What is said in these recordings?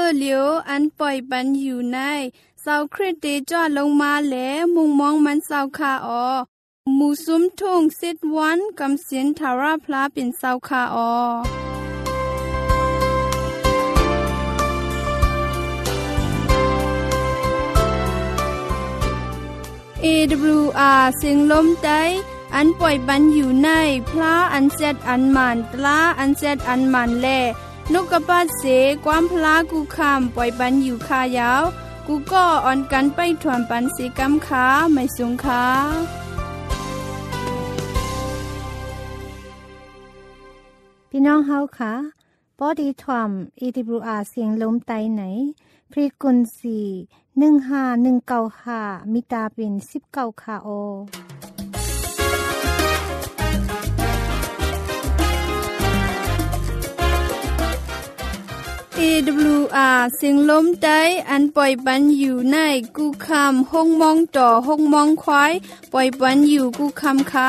เลียวอันปล่อยปันอยู่ในเสาคริสเตจอดลงมาแลมุงมองมันเสาคาออหมู่ซุ้มทุ่งสิดวันกำเสียนทาราพลาเป็นเสาคาออAWR เสียงลมใต้อันปล่อยปันอยู่ในพระอันเซดอันมันตลาอันเซดอันมันแลนกกระปาดเสความพลากูคำปล่อยปันอยู่คายาวกูก็อ่อนกันไปถ่วมปันสีกำขาไม่สูงขาพี่น้องเฮาค่ะปอดีถ่วม AWR เสียงลมใต้ไหนพรีกุนสี15195มิตาเป็น19ค่ะโอ AWR เสียงลมใต้อันปล่อยปันอยู่ในกูคำห้องมองต่อห้องมองควายปล่อยปันอยู่กูคำค้า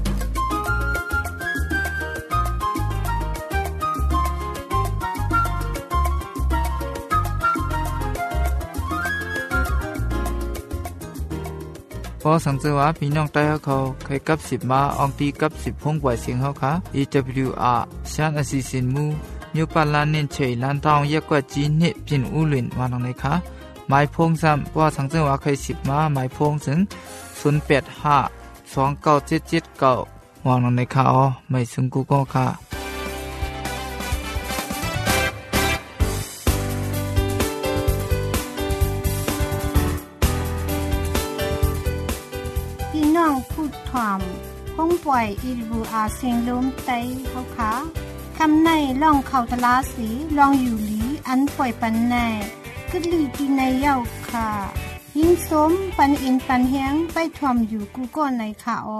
พอสังเกตว่าพี่น้องใต้เขาเคยกับ10มาอองตีกับ10ห้องปล่อยเสียงเขาค่ะ AWR ชานอสิสินมูมิวปาลานินเฉยล้านทองเยอะกว่าจีนเนี่ยเป็นอุลินวานตรงไหนคะหมายพงซ้ำว่าสังเกตว่าเคย10มาหมายพงถึง08529779วางตรงไหนคะอ๋อไม่ถึงกูก็ค่ะพูดถ่อมห้องปล่อย AWR เสียงลมใต้เฮาค่ะคำในล่องเขาตลาสีลองอยู่หลีอันปล่อยปันในกึดลีที่ในเย้าค่ะยิ่งสมปันอินปันแฮงไปถ่อมอยู่กูก็ในค่ะอ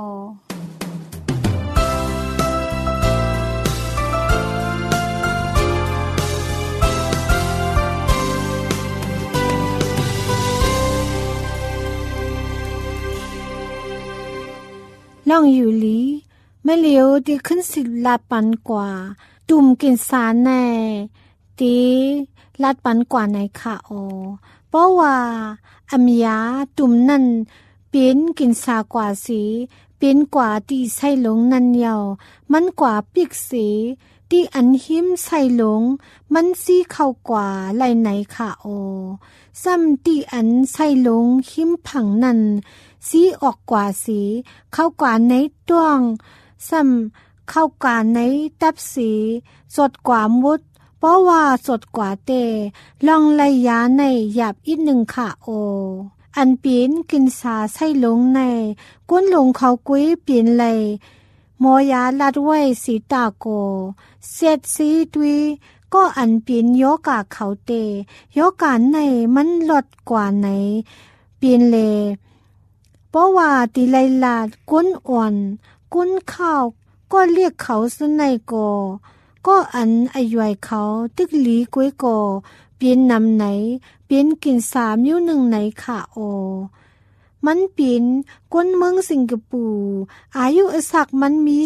ล่องอยู่หลีไม่เหลียวดีขึ้นสิลาดปันกว่าตุ่มกินสารแน่ดีลาดปันกว่าในค่ะโอเพราะว่าอำยาตุ่มนั่นเป็นกินสากว่าสีเป็นกว่าที่ใส่หลงนั่นเยามันกว่าปีกสีที่อันหิมใส่หลงมันสีเข้ากว่าไหลไหนค่ะโอซ้ำที่อันใส่หลงหิมผังนั่นสีออกกว่าสีเข้ากว่าในต้วงซ้ำเข้ากว่าในตับสีสดกว่ามุดเพราะว่าสดกว่าเตลองไล่ยาในหยาบอีกหนึ่งค่ะโออันเปลี่ยนกินสาใส่ลงในก้นลงเขากุ้ยเปลี่ยนเลยหมอยาลัดไว้สีตาโกเสร็จสีตุยก็อันเปลี่ยนโยกาเขาเตโยกาในมันลดกว่าไหนเปลี่ยนเลยเพราะว่าติไลลาดก้นอ่อนก้นข้าวก็เรียกเขาสนในก็อันอายุเขาตึกหลีกุ้ยเปลี่ยนนำไหนเปลี่ยนกิน3นิ้วหนึ่งไหนค่ะโอมันเปลี่ยนก้นเมืองสิงคโปร์อายุสักมันมี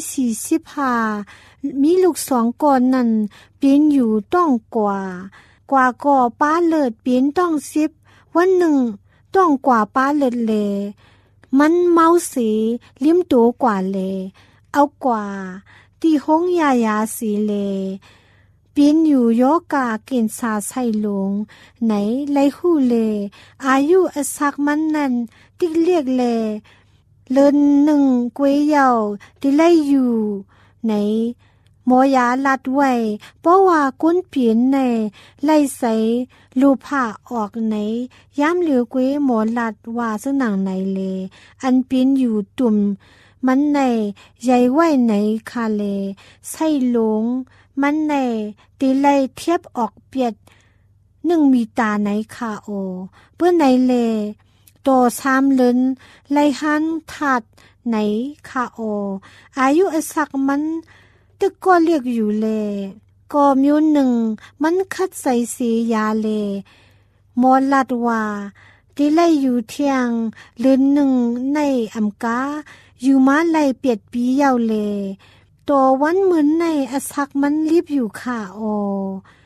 45มีลูก2คนนั่นเปลี่ยนอยู่ต้องกว่าก่อป้าเลิศเปลี่ยนต้อง10วันหนึ่งต้องกว่าป้าเลิศเลมันเมาสีลิ้มตัวกว่าเลเอากว่าที่ห้องยาสีเลเปลี่ยนอยู่โยกากินสาใส่ลงไหนไลหูเลอายุสักมันนั่นที่เรียกเลเลินหนึ่งกวยเยาที่ไลอยู่ไหนหมอยาลัดไว้เพราะว่าก้นเปลี่ยนในไล่ใส่ลูผ้าออกไหนย้ำเหลือกวยหมอลัดว่าสนังไหนเลอันเปลี่ยนอยู่ตุ่มมันในใหญ่ไว้ไหนคาเลใส่หลงมันในตีไลเทียบออกเปียด1มีตาไหนคาโอเพื่อไหนเลโต3เลินไลหันถัดไหนคาโออายุสักมันตึกก็เรียกอยู่เลก็มิวหนึ่งมันคัดใส่สียาเลมอลัดว่าที่ไลอยู่เที่ยงเลินหนึ่งในอำกาอยู่มาไลเปียดปีเยาเลตัววันเหมือนในอสักมันรีบอยู่ค่ะโอ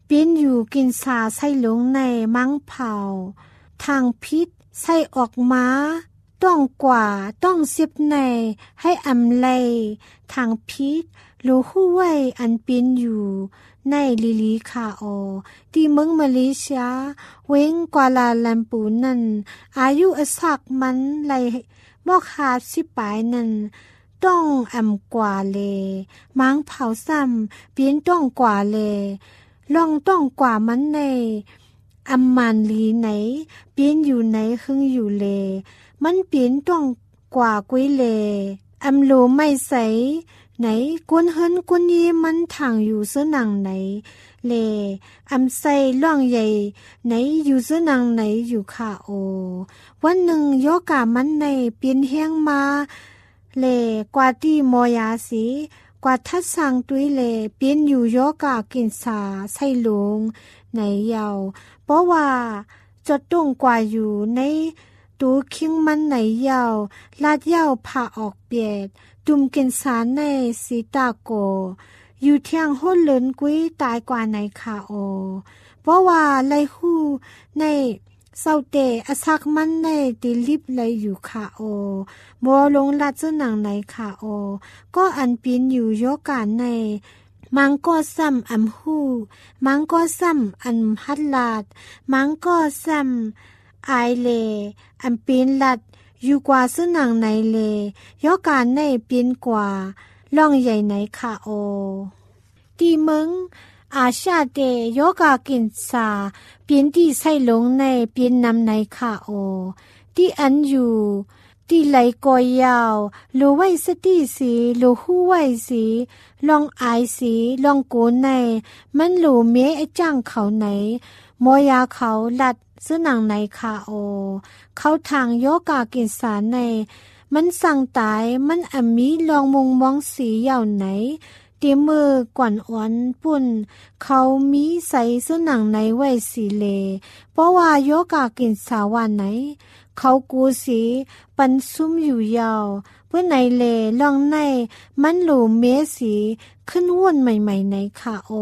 เป็นอยู่กินสาใส่ลงในมังเผาทางพิษใส่ออกมาต้องกว่าต้องเสียบในให้อำไลทางพิษรู้หู้ไว้อันเป็นอยู่ในลิลีคาโอที่เมืองมาเลเซียเว้งกวาลาลัมปูนั่นอายุอสักมันไลบอก50ปลายนั่นต้องกว่าเลมังเผาซ้ำเปลี่ยนต้องกว่าเลลองต้องกว่ามันในมันลีไหนเปลี่ยนอยู่ไหนหึงอยู่เลมันเปลี่ยนต้องกว่ากุ้ยเลโลไม่ใสไหนกวนเฮินกวนยีมันทางอยู่เสนังไหนเลใส่ล่องใหญ่ไหนอยู่เสนังไหนอยู่ค่ะโอวันหนึ่งโยกามันในเปลี่ยนแห้งมาเลกว่าที่มอยาสีกว่าทัดสังตุยเลเปลี่ยนอยู่โยกากินสาใส่ลงในยาวเพราะว่าจดตรงกว่าอยู่ในตูคิงมันไหนยาวลาดยาวผ่าออกเปียดตุมกินสารในสีตาโกอยู่เที่ยงโหดเลินกุ้ยตายกว่าในคาโอเพราะว่าไลหูในเศร้าเตอสักมันในติลิบเลยอยู่คาโอบัวลงลัดเจ้าหนังในคาโอก็อันปีนอยู่โยกาในมังก็ซ้ำหูมังก็ซ้ำฮัดลาดมังก็ซ้ำไอเลปีนลัดอยู่กว่าซึ่งหนังในเลยอการในเปลี่ยนกว่าล่องใหญ่ในคาโอตีเมืองอาชาเตยอกากินสาเปลี่ยนที่ใส่ลงในเปลี่ยนนำในคาโอที่อันอยู่ที่ไหลกอยยาวโลไว้สติสีโลหู้ไว้สีลองอายสีลองโกนในมันโลเมไอจ้างเขาไหนมอยาเขาลัดซึ่งหนังในคาโอเขาทางโยกากินสารในมันสั่งตายมันมีลองมองสียาวไหนเตียมือกวนอ้วนปุ่นเขามีใส่ซึ่งหนังในไว้สีเลเพราะว่าโยกากินสาวันไหนเขากูสีปันซุ่มอยู่ยาวเพื่อในเลลองในมันหลูเมสีขึ้นวนใหม่ๆในคาโอ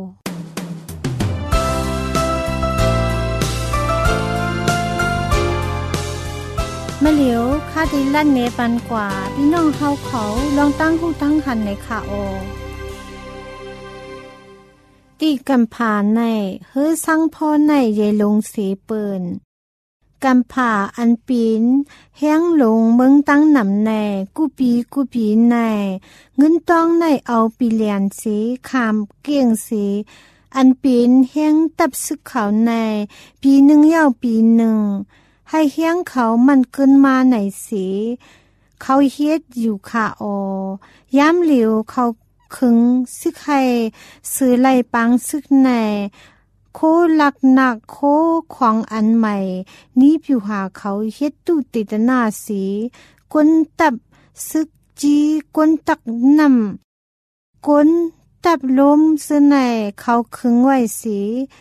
มะเหลียวคาดิลั่นเนปันกว่าพี่น้องเฮาเขาลองตั้งหูตั้งหันในคาโอตีกำผาในเฮือสังพ่อในเยลงเสเปินกำผาอันปีนแห้งลงเมืองตั้งหนำในกูปีในเงินต้องในเอาปีเลียนสีขามเกี่ยงสีอันปีนแห้งตับซึกเขาในปีหนึ่งยาวปีหนึ่งให้เฮียงเขามันขึ้นมาไหนสีเขาเฮ็ดอยู่ค่ะโอย้ำเหลียวเขาขึงซึกให้ซื้อไหลปังซึกในโคลักหนักโคของอันใหม่นี้ผิวหาเขาเฮ็ดตู้ติดหน้าสีกวนตับซึกจีกวนตักน้ำกวนตับลมซื้อในเขาขึงไว้สี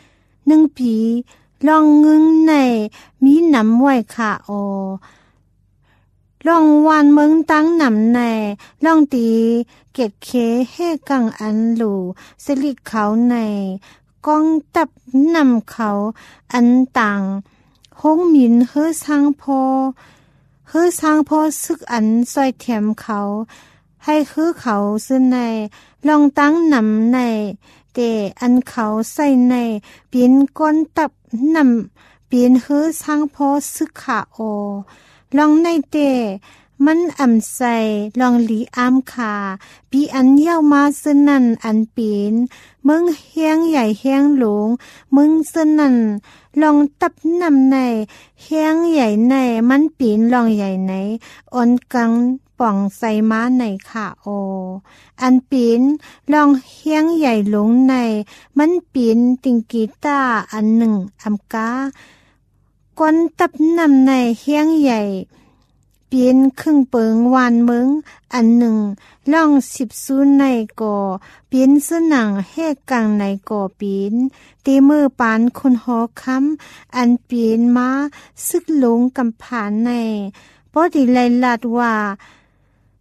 1 ปีลองเงินในมีหนำไว้ค่ะโอลองวานเมืองตั้งหนำในลองตีเกตเคให้กังอันหลูสลิดเขาในกองตับนำเขาอันต่างห้องมินเฮือสร้างพอซึกอันซอยเทียมเขาให้คือเขาซึ่งในลองตั้งนำในแต่อันเขาใส่ในเปลี่ยนก้นตับนำเปลี่ยนเฮือสร้างพอซึกขาโอลองในแต่มันใส่ลองหลีขาปีอันเย้ามาซึ่งนั่นอันเปลี่ยนเมืองเฮียงใหญ่เฮียงหลงมึงซึ่งนั่นลองตับนำในเฮียงใหญ่ในมันเปลี่ยนลองใหญ่ในอ่อนกังป่องใส่ม้าในค่ะโออันปีนลองเฮียงใหญ่หลงในมันปีนติงกีตาอันหนึ่งกากวนตับนำในเฮียงใหญ่เปลี่ยนครึ่งเปิงวานเมืองอันหนึ่งล่อง10ซูนในก่อเปลี่ยนเสื้อหนังแหกกลางในก่อเปลี่ยนตีมือปานคนหอค้ำอันเปลี่ยนมาซึกหลงกำผานในเพราะที่ไลลัดว่า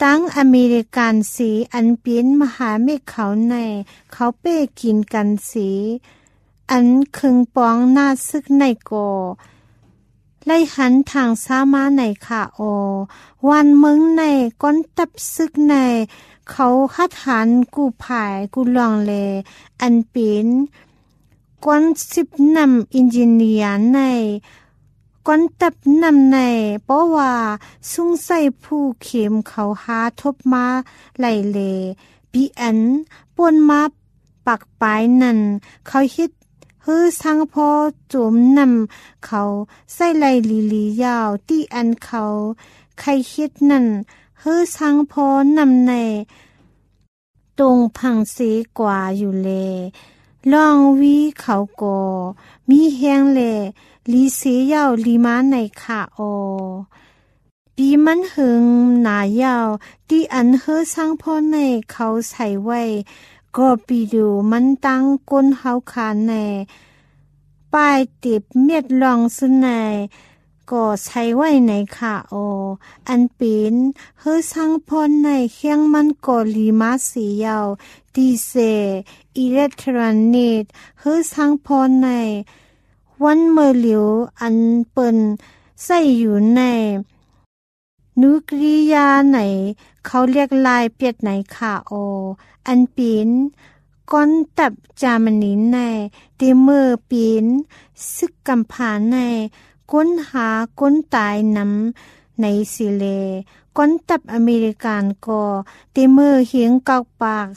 ตั้งอเมริกันสีอันเป็นมหาเมฆเขาในเขาเป้กินกันสีอันคึงปองหน้าซึกในก่อไล่หันทางสามาในค่ะโอวันเมืองในก้อนตับซึกในเขาคัดหันกูผายกูลองเลอันเป็นก้อน10นำอินจิเนียร์ในก้อนตับนำในเพราะว่าสุ่งใส่ผู้เข็มเขาหาทบมาไหลเลปีอันป่วนมาปักปลายนั่นเขาฮิตฮือสังพอโจมนำเขาใส่ไหลลียาวที่อันเขาใครฮิตนั่นฮือสังพอนำในตรงพังเสกว่าอยู่เลลองวีเขาก่อมีแหงเลลีเสียยาวลีมาในขาออปีมันหึงหนายาวที่อันเฮอสร้างพ่อในเขาใส่ไว้ก็ปีดูมันตั้งก้นเฮาขาในป้ายติบเม็ดลองสุนในก็ใช้ไว้ในขาอออันเป็นเฮอสร้างพ่อในเคียงมันก็ลีมาเสียยาวดีเซอิเล็กทรอนิกส์เฮอสร้างพ่อในวันเมื่อเหลียวอันเปิ่นใส่อยู่ในนุกริยาไหนเขาเรียกลายเปียดไหนค่ะโออันเป็นก้อนตับจามนินในเตเมอร์เป็นซึกกำผาในก้นหาก้นตายน้ำในสิเลก้อนตับอเมริกันก็เตเมอร์เหียงกอกปาก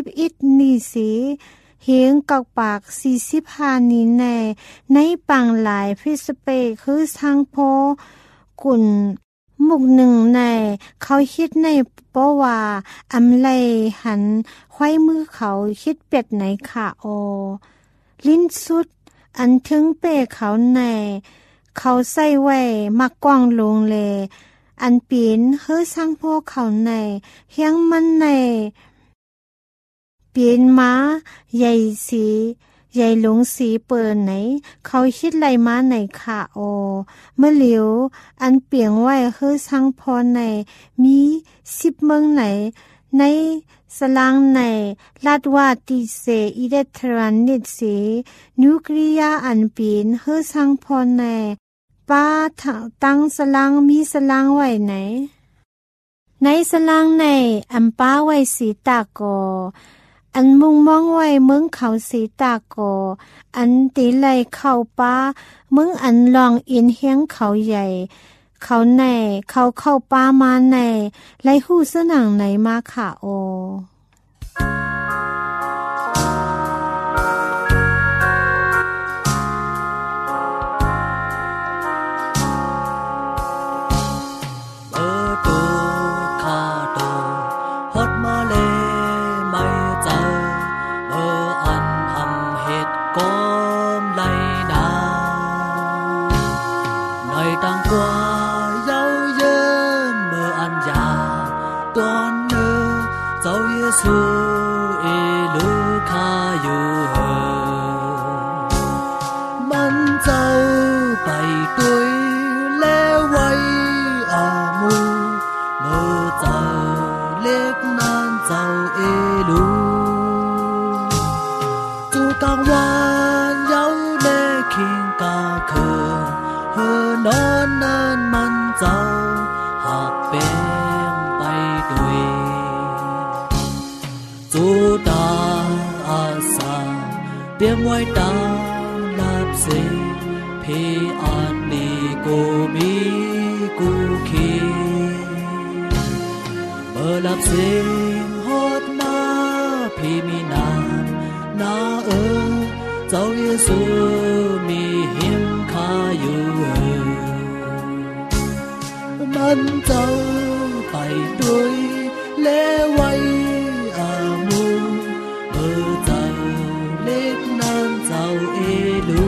41นี่สิเฮียงกอกปาก45นี้ในปังหลายฟิสเปคือทางพอกุ่นมุกหนึ่งในเขาคิดในเพราะว่าอำไลหันไขว้มือเขาคิดเป็ดไหนค่ะโอลิ้นสุดอันถึงเป้เขาในเขาใส่ไว้มักกว้างลงเลอันปีนเฮือสร้างพอเขาในเฮียงมันในเปลี่ยนมาใหญ่สีใหญ่หลงสีเปิดไหนเขาคิดไหลมาไหนค่ะโอเมื่อเหลียวอันเปลี่ยงไว้คือสังพรในมี10เมืองไหนในสลางในลาดว่าติเซอิเล็กทรอนิกส์นิวเคลียร์อันเป็นคือสังพรในป้าตั้งสลางมีสลางไว้ไหนในสลางในอันป้าไว้สีตากออันมุงมองไว้เมืองเขาสีตากออันตีไหลเข้าป้าเมืองอันลองอินเฮียงเขาใหญ่เขาในเขาเข้าป้ามาในไหลหู้สนังไหนมาค่ะโอเปียงไว้ตาลับเสเพอันนี้กูมีกูคีเมื่อลับเสฮอดมาพี่มีน้ำนาเจ้าเยซูมีเหียมข้าอยู่มันเจ้าไปด้วยเลไว้อามูเมื่อเจ้าเล็กนั้นเจ้าเอลู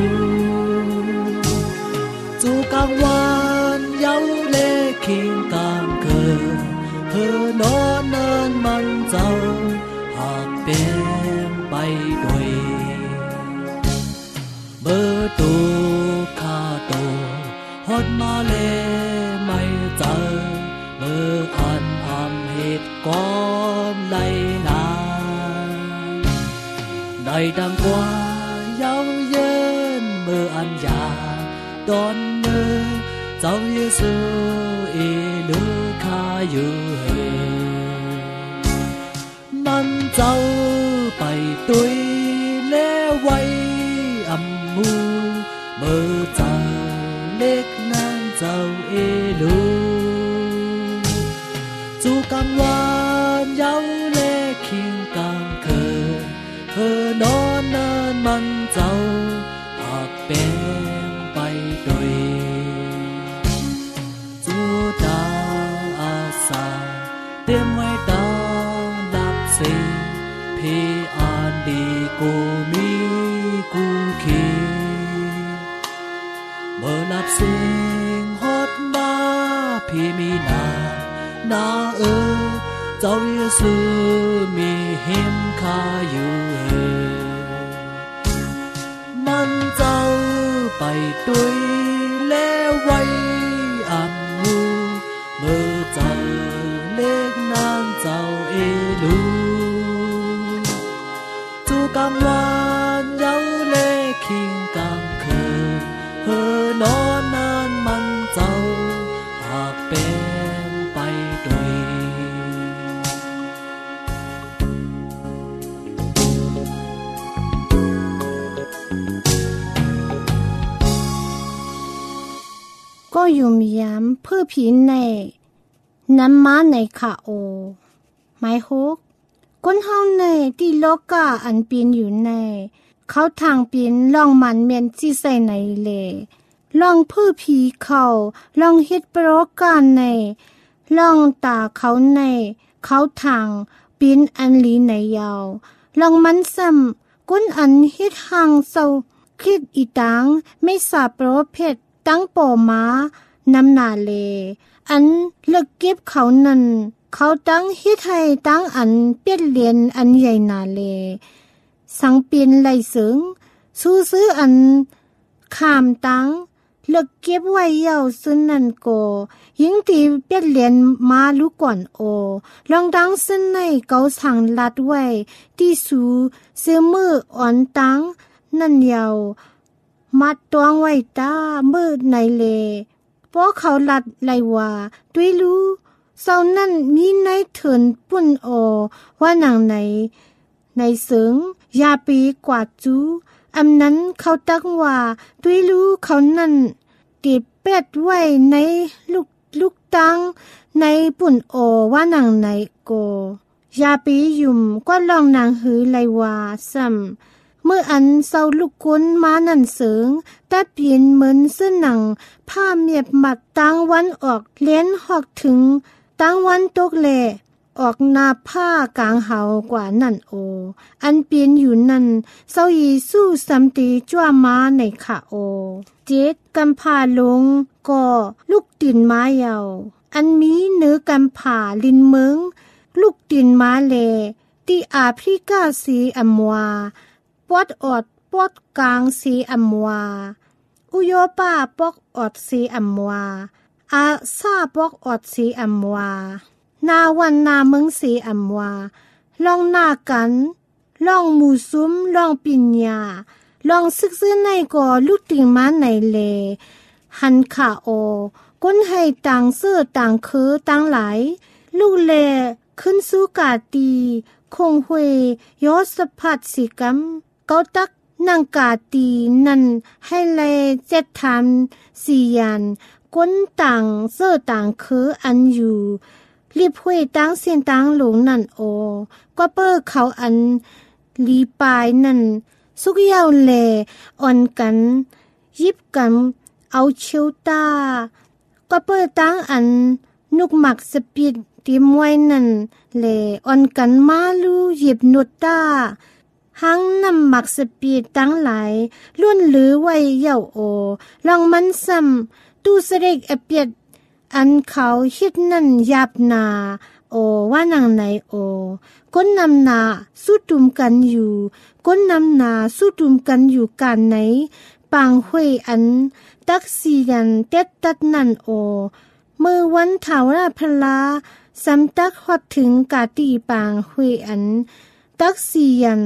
จูกลางวันเย้าเล็กคิงกลางคืนเธอนอนเนินมันเจ้าหากเป็นไปด้วยเมื่อตูข้าโตฮอดมาเลไม่เจอเมื่ออันเหดังกว่าเย้าเยินเมื่ออันยาดอนเนอเจ้าเยซูเอลูคาอยู่มันเจ้าไปตุยแล้วไว้อำมูเมื่อเจ้าเล็กนั้นเจ้าเอลูจูกำวานเย้าเล็กคิงกางเคินนอนเนินมันเจ้าหากเป็นไปโดยจูดาอาสาเตรียมไว้ดังดับเสพี่อันดีกูมีกูคิดเมื่อนับสิ่งฮอดมาพี่มีนาเจ้าเยซูมีเห็นข้าอยู่มันเจ้าไปตุยแล้วไว้อันมูเมื่อเจ้าเล็กนางเจ้าเอลูจูกำวานเย้าเล็กคิงกางเคินนอนนานมันเจ้าหากเป็นไปโดยก็อยู่มียามเพื่อผีในน้ำม้าในขาโอหมายฮกก้นเฮาในที่โลกาอันปีนอยู่ในเขาทางปีนลองมันเมียนจีใส่ในเลลองเพื่อผีเขาลองเฮ็ดโปรการในลองตาเขาในเขาทางปีนอันลีในยาวลองมันซ้ำก้นอันเฮ็ดห่างเศร้าคิดอีตังไม่สาโปรเพชตั้งปอม้านำนาเลอันเลิกเก็บเขานั่นเขาตั้งเฮ็ดให้ตั้งอันเปียดเลียนอันใหญ่นาเลสังเปลี่ยนไหลเสิงสู้ซื้ออันขามตั้งเลิกเก็บไว้ยาวซึ่งนั่นโกยิ่งตีเปียดเลียนมาลูกก่อนโอลองดังซึ่งในเกาสั่งลัดไว้ที่สูเสื้อมืออ่อนตั้งนั่นยาวมัดตวงไว้ตามืดในเลเพราะเขาลัดไหลว่าด้วยรู้เศร้านั่นมีในเถินปุ่นโอว่าหนังไหนในเสิงยาปีกว่าจูอำนั้นเขาตักว่าด้วยรู้เขานั่นติดเป็ดไว้ในลูกตังในปุ่นโอว่าหนังไหนโกยาปียุ่มก็ลองนางหือไหลว่าซ้ำเมื่ออันเศร้าลูกกุนมานั่นเสิงแต่เปลี่ยนเหมือนเสื้อหนังผ้าเมียบมัดตั้งวันออกเลี้ยนหอกถึงตั้งวันตกแลออกหน้าผ้ากลางเหากว่านั่นโออันเปลี่ยนอยู่นั่นเศร้ายีสู้สัมตีจ้วมาในขาโอเจ็ดกำพาลงก็ลูกตินม้ายาวอันมีเนื้อกำพาลินเมืองลูกตินม้าเลที่อาฟริกาสีอัมวาปอดอดปอดกลางสีอัมวาอุโยปาปอกอดสีอัมวาอาซาปอกอดสีอัมวานาวันนาเมืองสีอัมวาลองหน้ากันลองหมู่ซุ้มลองปิญญาลองซึกซื้อในก่อลูกติงมาในเลหันขาโอก้นให้ต่างเสื้อต่างคือต่างหลายลูกเลขึ้นสู่กาตีคงหวยยอสพัดสิกรรมเกาตักนางกาตีนั่นให้แลเจ็ดทำสี่ยันก้นต่างเสื้อต่างคืออันอยู่รีบหวยตั้งเสียนตั้งหลงนั่นโอก็เปิ้อเขาอันลีปายนั่นสุกยาวแลอ่อนกันยิบกันเอาเชียวตาก็เปิ้อตั้งอันนุกหมักสปิดตีมวยนั่นแลอ่อนกันมาลูหยิบนุดตาหังนำหมักสปีดตั้งหลายล้วนหรือไว้เย่าโอลองมันซ้ำตู้เสด็จเปียดอันเขาฮิดนั่นหยาบนาโอว่านางไหนโอก้นนำนาสู้ตุมกันอยู่ก้นนำนาสู้ตุมกันอยู่กันไหนปางห้วยอันตักสียันเต็ดตัดนั่นโอเมื่อวันเถาราพลาสำตักฮอดถึงกาตีปางห้วยอันตักสียันเ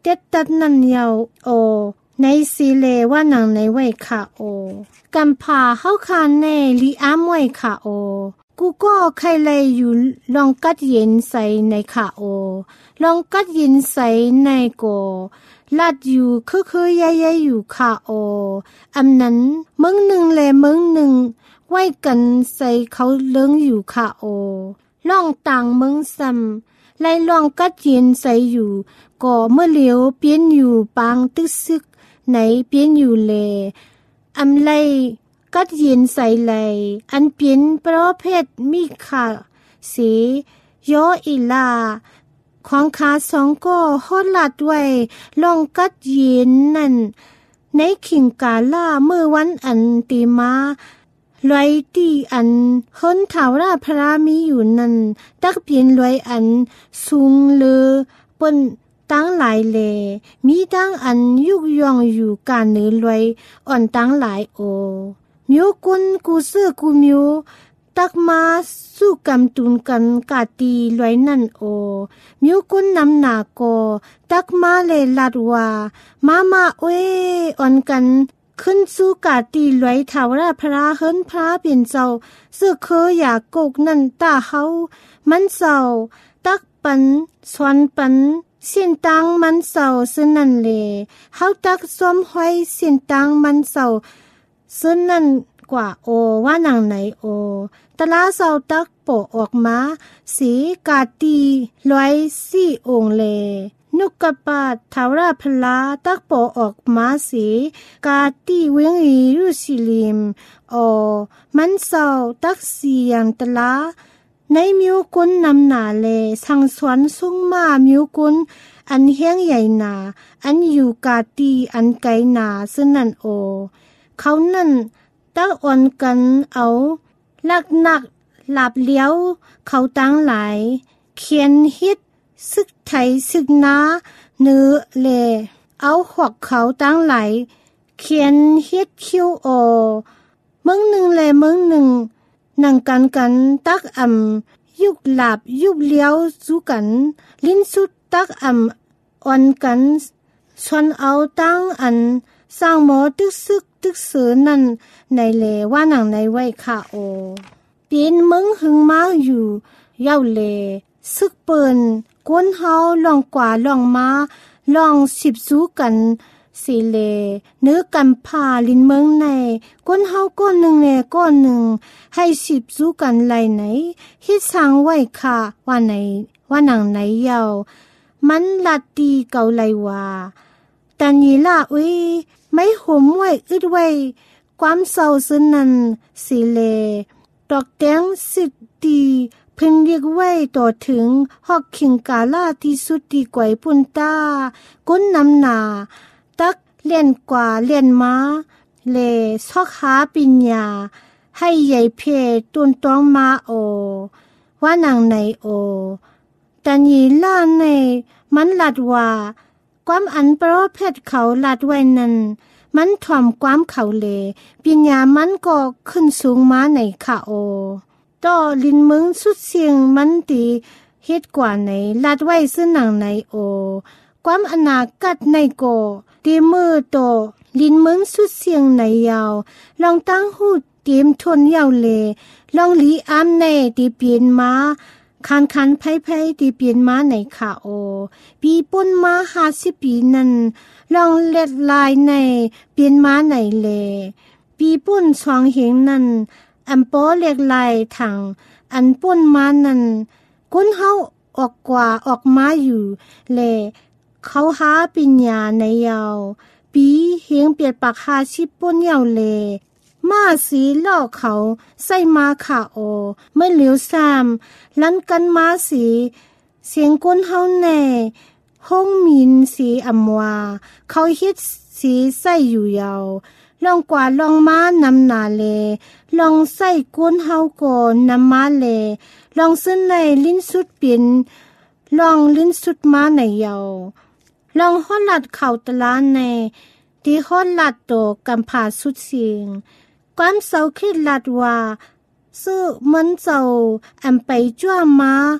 ต็ดตัดนั่นยาวโอในสีเลว่าหนังในไว้ค่ะโอกำพาเฮาคานแน่ลีอ้ามไว้ค่ะโอกูก็ใครเลยอยู่ลองกัดเย็นใส่ในค่ะโอลองกัดเย็นใส่ในโกลัดอยู่คือๆใหญ่ๆอยู่ค่ะโออำนั้นมึงหนึ่งแลมึงหนึ่งไว้กันใส่เขาเลิ้งอยู่ค่ะโอลองต่างมึงซ้ำไล่ลองกัดเย็นใส่อยู่ก็เมื่อเหลียวเปลี่ยนอยู่ปางตึกซึกไหนเปลี่ยนอยู่แลอำไลกัดเย็นใส่ไหลอันเปลี่ยนประเภทมีค่ะสียออีลาของขาสองก็ฮอดลัดไว้ลองกัดเย็นนั่นในขิงกาล่าเมื่อวันอันตีมาลอยตีอันเฮินถาวราพระมีอยู่นั่นตักเปลี่ยนลอยอันสูงเลอปนตั้งหลายเลมีตั้งอันยุกยองอยู่การเนื้อลอยอ่อนตั้งหลายโอมิวกุนกูเสื้อกูมิวตักมาสู้กำตุนกันกาตีลอยนั่นโอมิวกุนนำหนาโกตักมาเลลัดว่ามาเอ้ยอ่อนกันขึ้นสู้กาตีลอยถาวราพระเฮิรนพระเป็นเจ้าเสื้อเคยอยากกกนั่นตาเฮามันเจ้าตักปันสวนปันเสียนตังมันเศร้าซึ่งนั่นเลเฮาตักซ้อมห้อยเสียนตังมันเศร้าซึ่งนั่นกว่าโอว่าหนังไหนโอตะลาเศร้าตักโปออกมาสีกาตีลอยสี่องค์เลนุกกะปาดทาวราพลาตักโปออกมาสีกาตีเวงอีรุสิลิมโอมันเศร้าตักเสียงตะลาในมิวกุนนำหนาเลสังสวนสุ่งมามิวกุนอันเฮียงใหญ่นาอันอยู่กาตีอันไกลนาซึ่งนั่นโอเขานั่นตักอ่อนกันเอาลักหนักหลับเลี้ยวเขาตั้งหลายเขียนฮิตซึกไทยซึกนาเนื้อเลเอาหอกเขาตั้งหลายเขียนฮิตคิวโอมึงหนึ่งเลยมึงหนึ่งนั่งกันตักยุกหลับยุกเลี้ยวสู้กันลิ้นสุดตักอ่อนกันชวนเอาตั้งอันสร้างหมอตึกซึกตึกเสือนั่นในเลว่าหนังในไว้ค่ะโอเปลี่ยนมึงหึงมาอยู่เย้าเลซึกเปินกวนเฮาลองกว่าลองมาลองสิบสู้กันสีเลเนื้อกำพาลินเมืองในก้นเฮาก้อนหนึ่งเลก้อนหนึ่งให้สิบสู้กันไหลไหนฮิตสั่งไว้ค่ะว่าไหนว่าหนังไหนยาวมันลัดตีเก่าไหลว่าแต่ยีล่ะอุ้ยไม่ห่มไว้อึดไว้ความเศร้าซึนั้นสีเลดอกแดงสิบตีเพิ่งเรียกไว้ต่อถึงฮอกขิงกาล่าที่สุดดีกว่าปุ่นตาก้นนำหนาตักเล่นกว่าเล่นมาเลซอกหาปิญญาให้ใหญ่เพตุนต้องมาโอว่าหนังในโอแต่ยีล่าในมันลัดว่าความอันประเภทเขาลัดไว้นั้นมันถ่อมความเขาเลปิญญามันก็ขึ้นสูงมาในค่ะโอต่อลินมึงสุดเสียงมันตีเฮ็ดกว่าไหนลัดไว้ซึ่งหนังในโอความอนากัดในโกตีมือโตลินมึงสุดเสียงในยาวลองตั้งหูเตรียมทนยาวเลลองลีอ้ามในตีเปลี่ยนมาคันไพ่ตีเปลี่ยนมาในขาโอปีป่นมา50 ปีนั้นลองเล็ดลายในเปลี่ยนมาในเลปีป่นสองเหงนั้นอันโปเล็กลายถังอันป่นมานั้นก้นเฮาออกกว่าออกมาอยู่เลเขาหาปิญญาในยาวปีเฮียงเปียดปาก50ป่นยาวเลมาสีล่อเขาใส่มาขาโอเมื่อเหลียวซ้ำลันกันมาสีเสียงก้นเฮาแน่ห้องมินสีอำวาเขาฮิตสีใส่อยู่ยาวลองกว่าลองมานำหนาเลลองใส่ก้นเฮาก่อนนำมาเลลองซึ่งในลิ้นสุดเปลี่ยนลองลิ้นสุดมาในยาวลองฮอดลัดเข่าตะลานในที่ฮอดลัดโตกำผาสุดเสียงความเศร้าคิดลัดว่าสู้มันเจ้าอันไปจ้วมา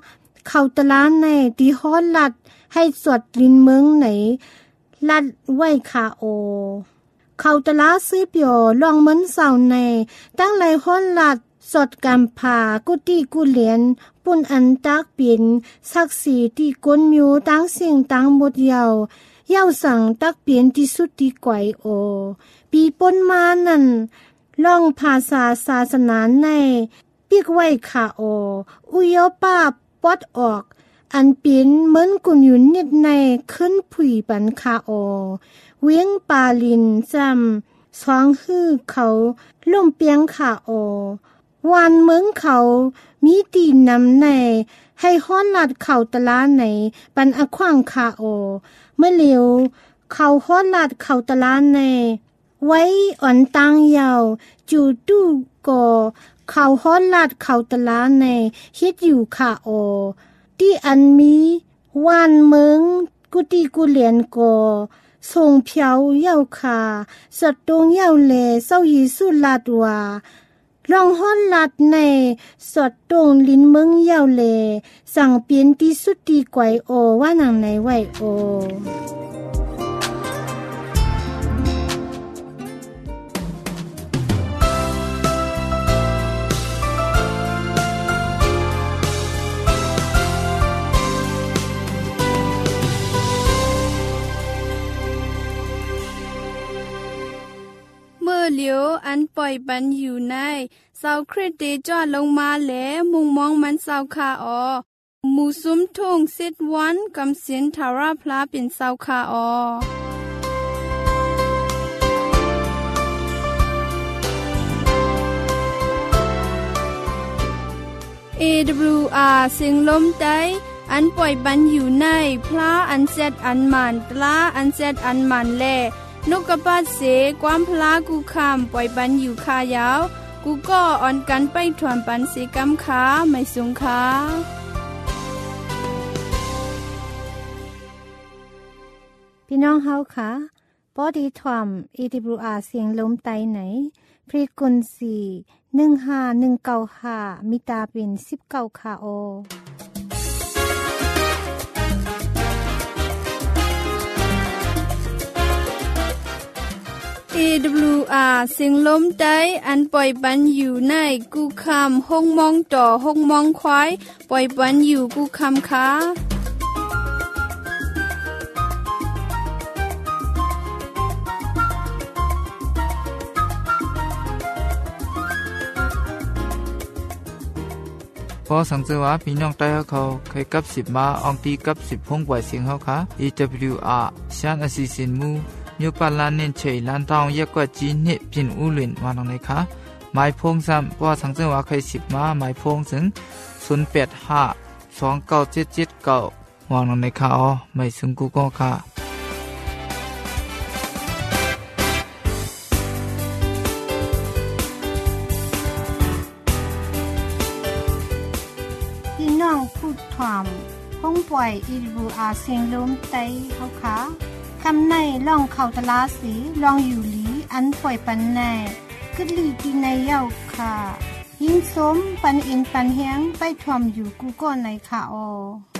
เขาตะล้านในที่ฮอดลัดให้สวดลินเมืองไหนลัดไว้คาโอเขาตะล้าซื้อเปียวลองเหมือนเสาในตั้งไหลฮอดลัดสดกำผากุตีกุเหลียนปุ่นอันตักปินศักดิ์ศรีที่ก้นมิวตั้งสิ่งตั้งหมดเย้าสั่งตักเปลี่ยนที่สุดที่ไกวโอปีป้นมานั่นล่องภาษาศาสนาในปีกไว้ขาโออุยป้าปอดออกอันปินเหมือนกุนอยู่นิดในขึ้นผุยปันคาโอเวียงปาลินจำสองฮื้อเขาล่มเปียงขาโอวันเมืองเขามีตีนำในให้ฮ้อนลัดเข่าตะล้าไหนปันอขว้างคาโอเมื่อเร็วเขาฮ้อนลัดเข่าตะล้าในไว้อ่อนตังยาวจูตู้ก่อเขาฮ้อนลัดเข่าตะล้าในฮิตอยู่คาโอที่อันมีวันเมืองกุตีกุเหลียนก่อส่งเพียวเย้าคาสัตตงเย้าเลเศร้ายีสุลาดว่าลองฮ้อนลัดในสดตรงลิ้นเมืองเย้าเลสั่งเปลี่ยนที่สุดที่ไกวโอว่านังไหนไว้โอเมื่อเหลียวอันปล่อยปันอยู่ในเสาคริสเตจอดลงมาแหลมุงมองมันเสาคาออหมูซุ้มทุ่งสิดวันกำเสียนทาราพลาเป็นเสาคาออAWR เสียงลมใต้อันปล่อยปันอยู่ในพลาอันเซดอันมันตลาอันเซดอันมันแลนกกระปาเสความพลากูคำปล่อยปันอยู่คายาวกูก็อ่อนกันไปถวนปันเสกำขาไม่สูงขาพี่น้องเฮาค่ะปอดีถวม AWR เสียงลมไตไหนฟรีกวนซี15195มิตาเป็น19ค่ะโอ AWR เสียงลมใต้อันปล่อยปันอยู่ในกูคำห้องมองต่อห้องมองควายปล่อยปันอยู่กูคำค้าพอสังเกตว่าพี่น้องใต้เขาเคยกับ10มาอองตีกับ10ห้องไหวเสียงเขาค่ะ AWR ชานอสิสินมูမြို့ပတ်လန်းနှင့်ချိတ်လန်းတောင်ရက်ကွက်ကြီးနှစ်ပြင်ဦးလွင်ဝါနောင်နေခါမိုင်ဖုံးစံပွားဆောင်စံဝါခိုင်10မှာမိုင်ဖုံးစဉ်085 297779ဝါနောင်နေခါအောမိုင်စုံကူကောခါพี่น้องพูดถามห้องปล่อย AWR เสียงลมไต้เฮาค่ะคำในล่องเขาตะลาสีลองอยู่หลีอันปล่อยปันในกึดลีดีในเย้าค่ะยิ่งสมปันอินปันเฮียงไปทวมอยู่กูก็ในค่ะออ